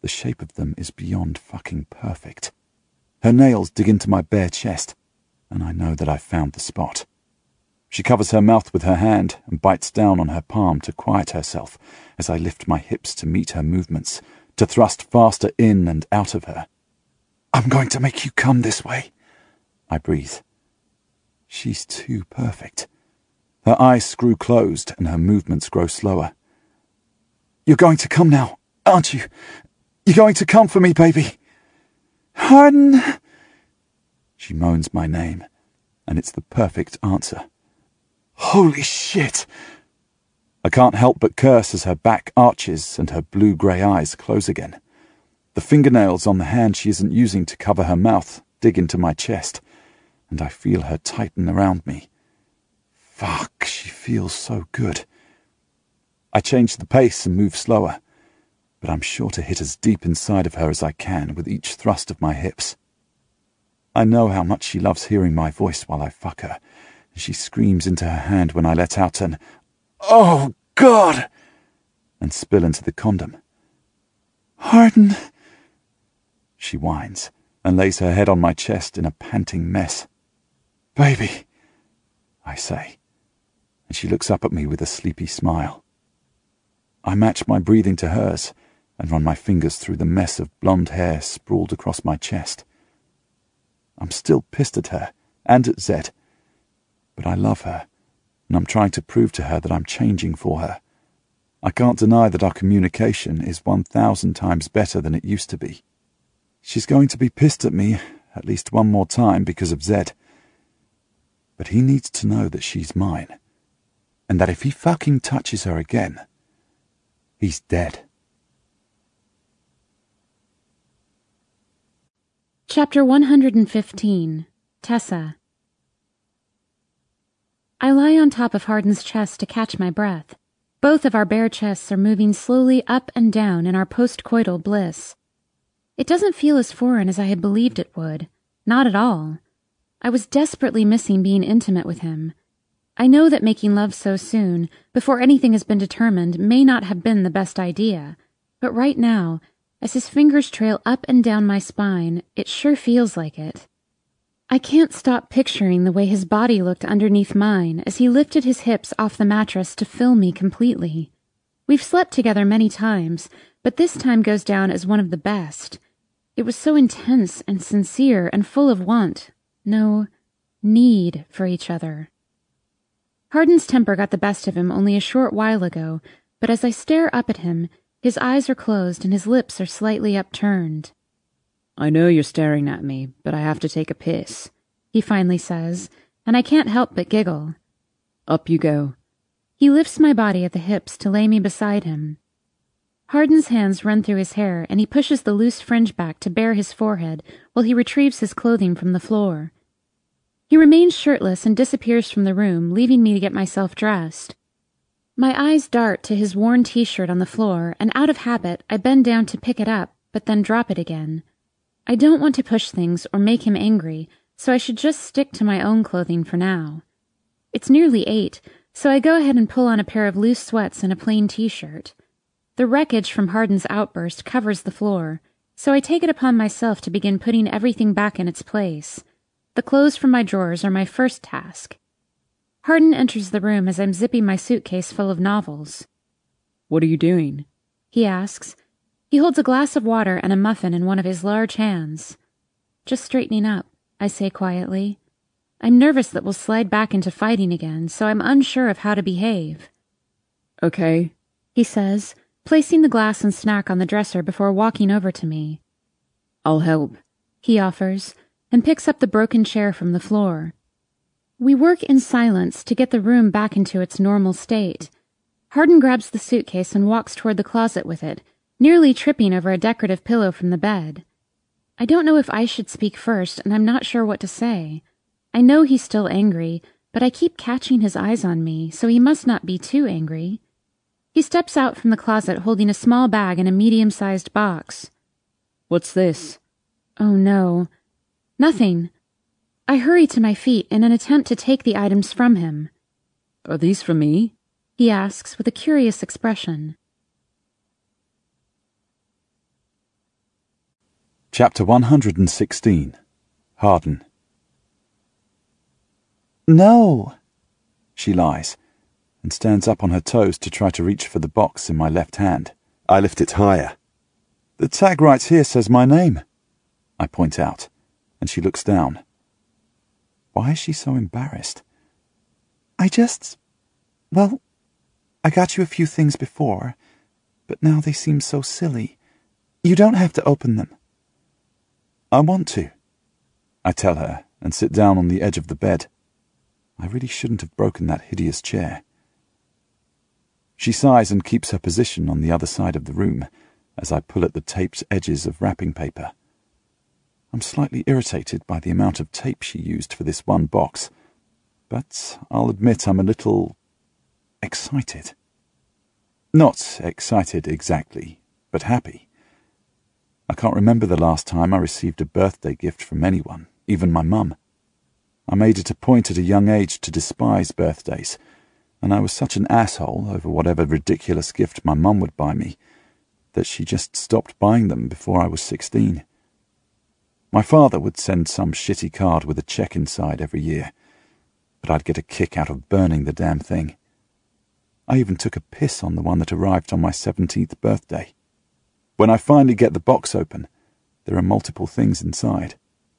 the shape of them is beyond fucking perfect. Her nails dig into my bare chest, and I know that I've found the spot. She covers her mouth with her hand and bites down on her palm to quiet herself as I lift my hips to meet her movements, to thrust faster in and out of her. "I'm going to make you come this way," I breathe. She's too perfect. Her eyes screw closed and her movements grow slower. "You're going to come now, aren't you? You're going to come for me, baby." "Harden." She moans my name, and it's the perfect answer. Holy shit! I can't help but curse as her back arches and her blue-grey eyes close again. The fingernails on the hand she isn't using to cover her mouth dig into my chest, and I feel her tighten around me. Fuck, she feels so good. I change the pace and move slower, but I'm sure to hit as deep inside of her as I can with each thrust of my hips. I know how much she loves hearing my voice while I fuck her, and she screams into her hand when I let out an "Oh, God!" and spill into the condom. "Harden," she whines, and lays her head on my chest in a panting mess. "Baby," I say, and she looks up at me with a sleepy smile. I match my breathing to hers and run my fingers through the mess of blonde hair sprawled across my chest. I'm still pissed at her and at Zed, but I love her, and I'm trying to prove to her that I'm changing for her. I can't deny that our communication is one thousand times better than it used to be. She's going to be pissed at me at least one more time because of Zed. But he needs to know that she's mine, and that if he fucking touches her again, he's dead. Chapter one hundred fifteen. Tessa. I lie on top of Harden's chest to catch my breath. Both of our bare chests are moving slowly up and down in our post-coital bliss. It doesn't feel as foreign as I had believed it would. Not at all. I was desperately missing being intimate with him. I know that making love so soon, before anything has been determined, may not have been the best idea, but right now, as his fingers trail up and down my spine, it sure feels like it. I can't stop picturing the way his body looked underneath mine as he lifted his hips off the mattress to fill me completely. We've slept together many times, but this time goes down as one of the best. It was so intense and sincere and full of want, no, need for each other. Harden's temper got the best of him only a short while ago, but as I stare up at him, his eyes are closed and his lips are slightly upturned. "I know you're staring at me, but I have to take a piss," he finally says, and I can't help but giggle. "Up you go." He lifts my body at the hips to lay me beside him. Harden's hands run through his hair, and he pushes the loose fringe back to bare his forehead while he retrieves his clothing from the floor. He remains shirtless and disappears from the room, leaving me to get myself dressed. My eyes dart to his worn t-shirt on the floor, and out of habit, I bend down to pick it up, but then drop it again. I don't want to push things or make him angry, so I should just stick to my own clothing for now. It's nearly eight, so I go ahead and pull on a pair of loose sweats and a plain t-shirt. The wreckage from Harden's outburst covers the floor, so I take it upon myself to begin putting everything back in its place. The clothes from my drawers are my first task. Harden enters the room as I'm zipping my suitcase full of novels. "What are you doing?" he asks. He holds a glass of water and a muffin in one of his large hands. "Just straightening up," I say quietly. I'm nervous that we'll slide back into fighting again, so I'm unsure of how to behave. "Okay," he says, placing the glass and snack on the dresser before walking over to me. "I'll help," he offers, and picks up the broken chair from the floor. We work in silence to get the room back into its normal state. Harden grabs the suitcase and walks toward the closet with it, nearly tripping over a decorative pillow from the bed. I don't know if I should speak first, and I'm not sure what to say. I know he's still angry, but I keep catching his eyes on me, so he must not be too angry. He steps out from the closet holding a small bag and a medium-sized box. "What's this?" Oh no. Nothing. I hurry to my feet in an attempt to take the items from him. "Are these for me?" he asks with a curious expression. Chapter one hundred sixteen. Harden. No, she lies, and stands up on her toes to try to reach for the box in my left hand. I lift it higher. The tag right here says my name, I point out, and she looks down. Why is she so embarrassed? I just... Well, I got you a few things before, but now they seem so silly. You don't have to open them. I want to, I tell her, and sit down on the edge of the bed. I really shouldn't have broken that hideous chair. She sighs and keeps her position on the other side of the room as I pull at the taped edges of wrapping paper. I'm slightly irritated by the amount of tape she used for this one box, but I'll admit I'm a little excited. Not excited exactly, but happy. I can't remember the last time I received a birthday gift from anyone, even my mum. I made it a point at a young age to despise birthdays, and I was such an asshole over whatever ridiculous gift my mum would buy me that she just stopped buying them before I was sixteen. My father would send some shitty card with a check inside every year, but I'd get a kick out of burning the damn thing. I even took a piss on the one that arrived on my seventeenth birthday. When I finally get the box open, there are multiple things inside.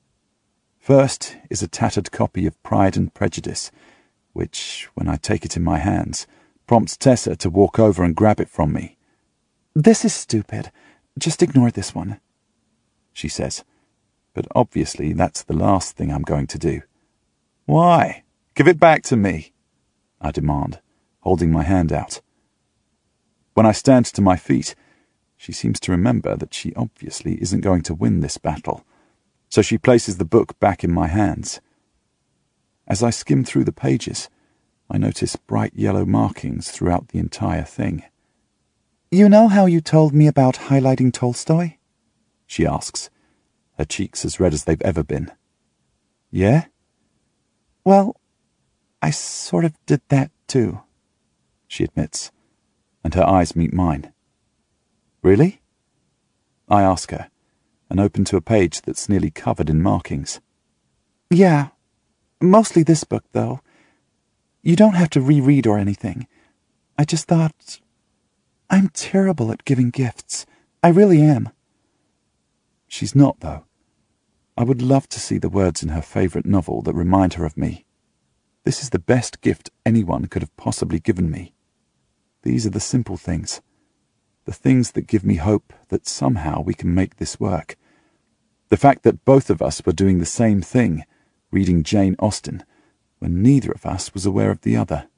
First is a tattered copy of Pride and Prejudice, which, when I take it in my hands, prompts Tessa to walk over and grab it from me. This is stupid. Just ignore this one, she says, but obviously that's the last thing I'm going to do. Why? Give it back to me, I demand, holding my hand out. When I stand to my feet, she seems to remember that she obviously isn't going to win this battle, so she places the book back in my hands. As I skim through the pages, I notice bright yellow markings throughout the entire thing. You know how you told me about highlighting Tolstoy? She asks, her cheeks as red as they've ever been. Yeah? Well, I sort of did that too, she admits, and her eyes meet mine. Really? I ask her, and open to a page that's nearly covered in markings. Yeah, mostly this book, though. You don't have to reread or anything. I just thought... I'm terrible at giving gifts. I really am. She's not, though. I would love to see the words in her favourite novel that remind her of me. This is the best gift anyone could have possibly given me. These are the simple things. The things that give me hope that somehow we can make this work. The fact that both of us were doing the same thing, reading Jane Austen, when neither of us was aware of the other.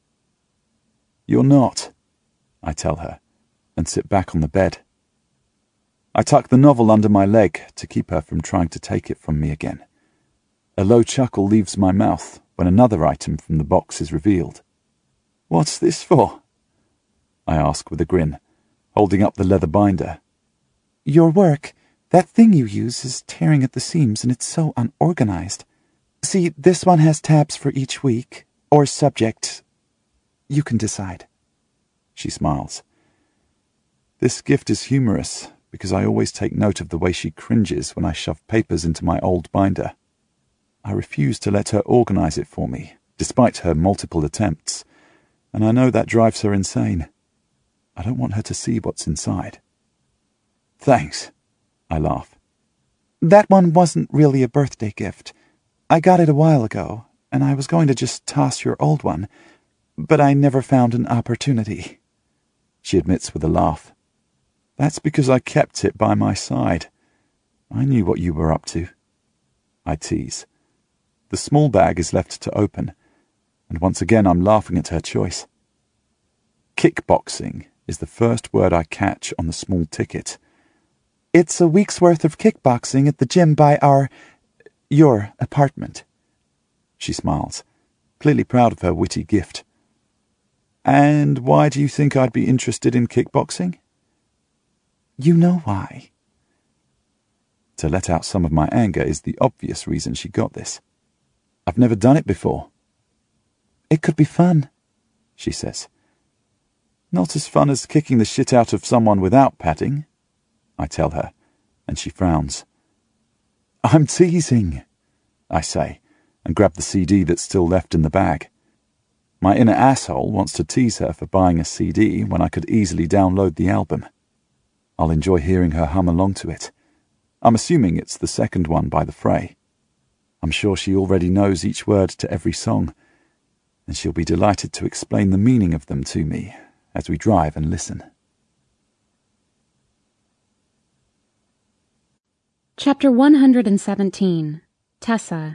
You're not, I tell her, and sit back on the bed. I tuck the novel under my leg to keep her from trying to take it from me again. A low chuckle leaves my mouth when another item from the box is revealed. What's this for? I ask with a grin, holding up the leather binder. Your work. That thing you use is tearing at the seams and it's so unorganized. See, this one has tabs for each week, or subject. You can decide. She smiles. This gift is humorous because I always take note of the way she cringes when I shove papers into my old binder. I refuse to let her organize it for me, despite her multiple attempts, and I know that drives her insane. I don't want her to see what's inside. Thanks, I laugh. That one wasn't really a birthday gift. I got it a while ago, and I was going to just toss your old one, but I never found an opportunity, she admits with a laugh. That's because I kept it by my side. I knew what you were up to. I tease. The small bag is left to open, and once again I'm laughing at her choice. Kickboxing is the first word I catch on the small ticket. It's a week's worth of kickboxing at the gym by our... your apartment. She smiles, clearly proud of her witty gift. And why do you think I'd be interested in kickboxing? You know why. To let out some of my anger is the obvious reason she got this. I've never done it before. It could be fun, she says. Not as fun as kicking the shit out of someone without padding, I tell her, and she frowns. I'm teasing, I say, and grab the C D that's still left in the bag. My inner asshole wants to tease her for buying a C D when I could easily download the album. I'll enjoy hearing her hum along to it. I'm assuming it's the second one by The Fray. I'm sure she already knows each word to every song, and she'll be delighted to explain the meaning of them to me as we drive and listen. Chapter one hundred seventeen. Tessa.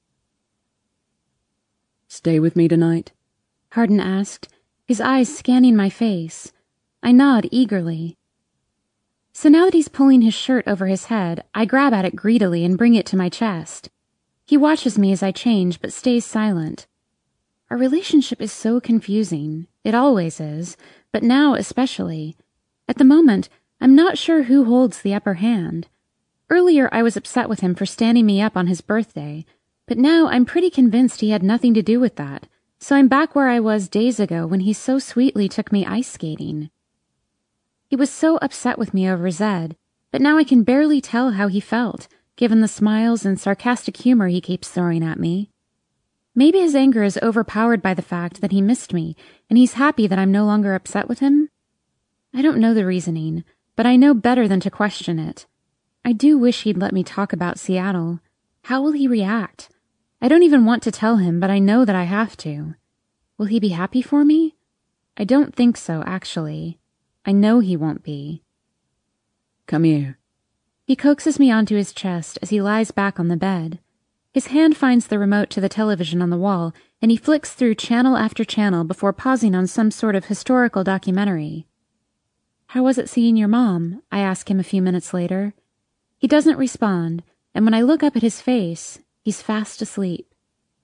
Stay with me tonight? Hardin asked, his eyes scanning my face. I nod eagerly. So now that he's pulling his shirt over his head, I grab at it greedily and bring it to my chest. He watches me as I change, but stays silent. Our relationship is so confusing. It always is, but now especially. At the moment, I'm not sure who holds the upper hand. Earlier, I was upset with him for standing me up on his birthday, but now I'm pretty convinced he had nothing to do with that, so I'm back where I was days ago when he so sweetly took me ice skating. He was so upset with me over Zed, but now I can barely tell how he felt, given the smiles and sarcastic humor he keeps throwing at me. Maybe his anger is overpowered by the fact that he missed me, and he's happy that I'm no longer upset with him? I don't know the reasoning, but I know better than to question it. I do wish he'd let me talk about Seattle. How will he react? I don't even want to tell him, but I know that I have to. Will he be happy for me? I don't think so, actually. I know he won't be. Come here. He coaxes me onto his chest as he lies back on the bed. His hand finds the remote to the television on the wall, and he flicks through channel after channel before pausing on some sort of historical documentary. How was it seeing your mom? I ask him a few minutes later. He doesn't respond, and when I look up at his face, he's fast asleep.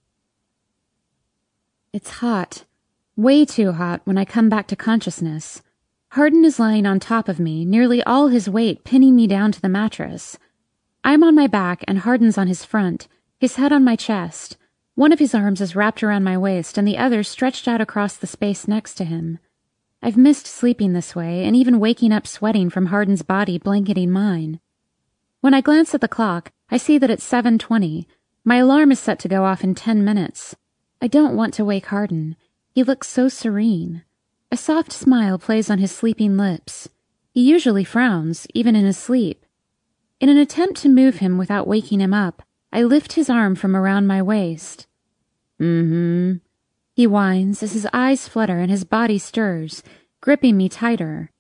It's hot. Way too hot when I come back to consciousness. Hardin is lying on top of me, nearly all his weight pinning me down to the mattress. I'm on my back and Hardin's on his front, his head on my chest. One of his arms is wrapped around my waist and the other stretched out across the space next to him. I've missed sleeping this way and even waking up sweating from Hardin's body blanketing mine. When I glance at the clock, I see that it's seven twenty. My alarm is set to go off in ten minutes. I don't want to wake Hardin. He looks so serene. A soft smile plays on his sleeping lips. He usually frowns, even in his sleep. In an attempt to move him without waking him up, I lift his arm from around my waist. Mm-hmm. He whines as his eyes flutter and his body stirs, gripping me tighter.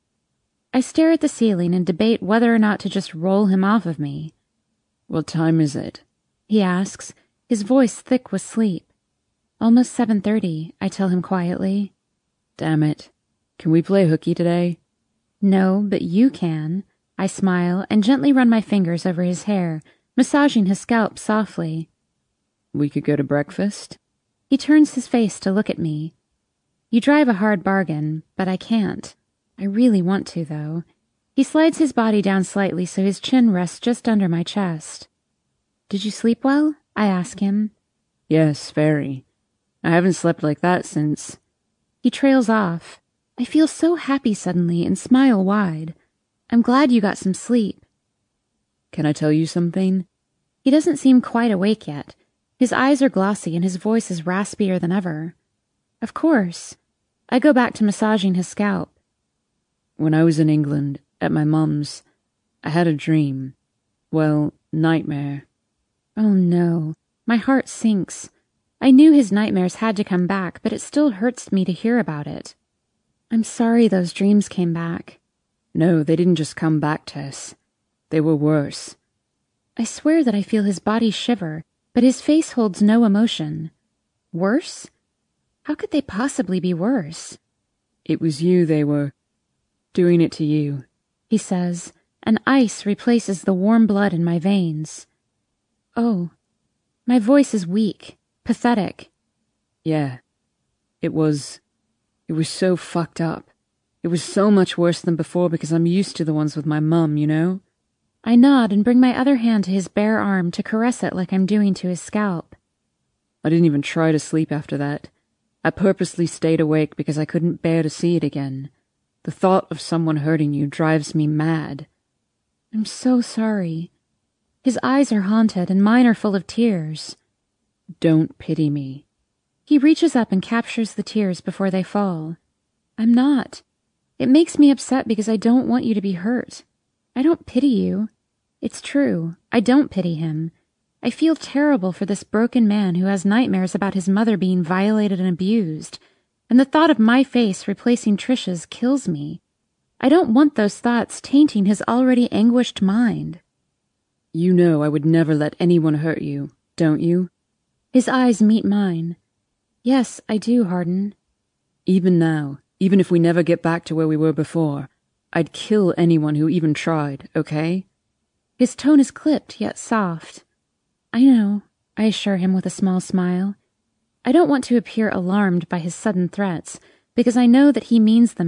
I stare at the ceiling and debate whether or not to just roll him off of me. What time is it? He asks, his voice thick with sleep. Almost seven thirty, I tell him quietly. Damn it. Can we play hooky today? No, but you can. I smile and gently run my fingers over his hair, massaging his scalp softly. We could go to breakfast? He turns his face to look at me. You drive a hard bargain, but I can't. I really want to, though. He slides his body down slightly so his chin rests just under my chest. Did you sleep well? I ask him. Yes, very. I haven't slept like that since... He trails off. I feel so happy suddenly and smile wide. I'm glad you got some sleep. Can I tell you something? He doesn't seem quite awake yet. His eyes are glossy and his voice is raspier than ever. Of course. I go back to massaging his scalp. When I was in England, at my mum's, I had a dream. Well, nightmare. Oh no. My heart sinks. I knew his nightmares had to come back, but it still hurts me to hear about it. I'm sorry those dreams came back. No, they didn't just come back, Tess. They were worse. I swear that I feel his body shiver, but his face holds no emotion. Worse? How could they possibly be worse? It was you they were doing it to you, he says, and ice replaces the warm blood in my veins. Oh, my voice is weak. Pathetic. Yeah. It was... It was so fucked up. It was so much worse than before because I'm used to the ones with my mum, you know? I nod and bring my other hand to his bare arm to caress it like I'm doing to his scalp. I didn't even try to sleep after that. I purposely stayed awake because I couldn't bear to see it again. The thought of someone hurting you drives me mad. I'm so sorry. His eyes are haunted and mine are full of tears. Don't pity me. He reaches up and captures the tears before they fall. I'm not. It makes me upset because I don't want you to be hurt. I don't pity you. It's true. I don't pity him. I feel terrible for this broken man who has nightmares about his mother being violated and abused, and the thought of my face replacing Trish's kills me. I don't want those thoughts tainting his already anguished mind. You know I would never let anyone hurt you, don't you? His eyes meet mine. Yes, I do, Hardin. Even now, even if we never get back to where we were before, I'd kill anyone who even tried, okay? His tone is clipped, yet soft. I know, I assure him with a small smile. I don't want to appear alarmed by his sudden threats, because I know that he means them